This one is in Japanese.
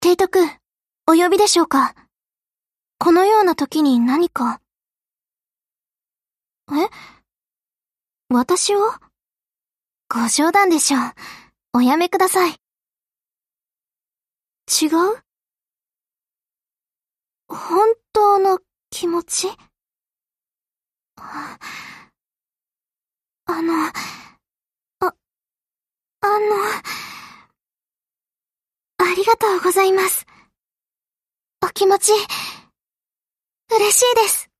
提督、お呼びでしょうか？このような時に何か。私を？ご冗談でしょう。おやめください。違う？本当の気持ち？あの、ありがとうございます。お気持ち、嬉しいです。